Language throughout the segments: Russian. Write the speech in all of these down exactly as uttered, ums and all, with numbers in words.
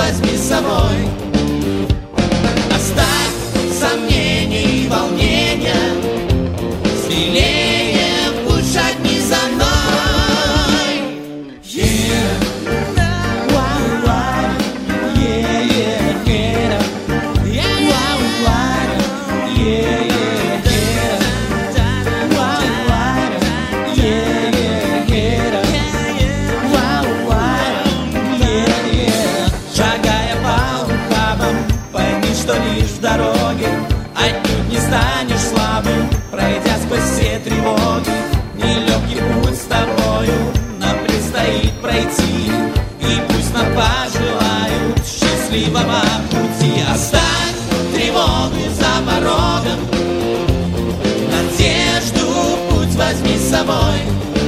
возьми с собой. Оставь сомнения и волнения, смелее в путь шагни за мной. Yeah. Wow, wow. Yeah, yeah, yeah. Wow, wow. Yeah, yeah, yeah. Wow, wow. Yeah, yeah, yeah. Wow, wow. Yeah, yeah. Шагая по ухабам, пойми, что лишь в дороге отнюдь не станешь слабым, пройдя сквозь все тревоги. Нелегкий путь с тобою нам предстоит пройти, и пусть нам пожелают счастливого пути. Оставь тревогу за порогом, надежду в путь возьми с собой.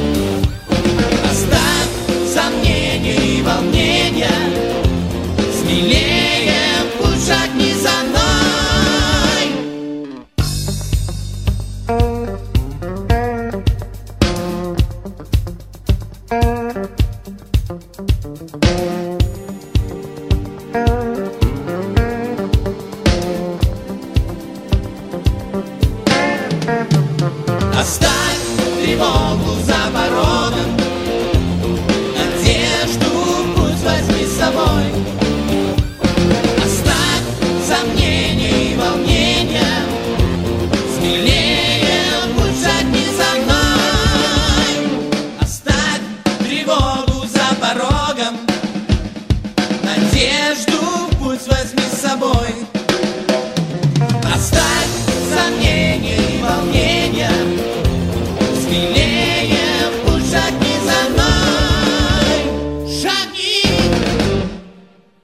Оставь сомнения и волнения, смелее в путь шагни за мной. Thank you.